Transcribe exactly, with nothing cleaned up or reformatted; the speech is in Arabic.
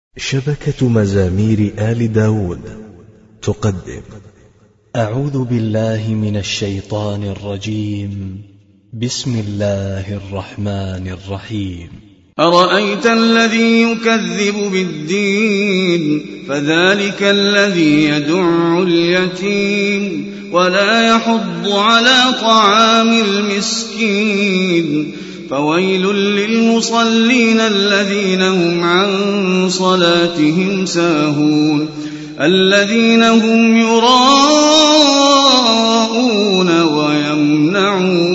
شبكة مزامير آل داود تقدم. أعوذ بالله من الشيطان الرجيم. بسم الله الرحمن الرحيم. أرأيت الذي يكذب بالدين فذلك الذي يدع اليتيم ولا يحض على طعام المسكين فويل للمصلين الذين هم عن صلاتهم ساهون الذين هم يراءون ويمنعون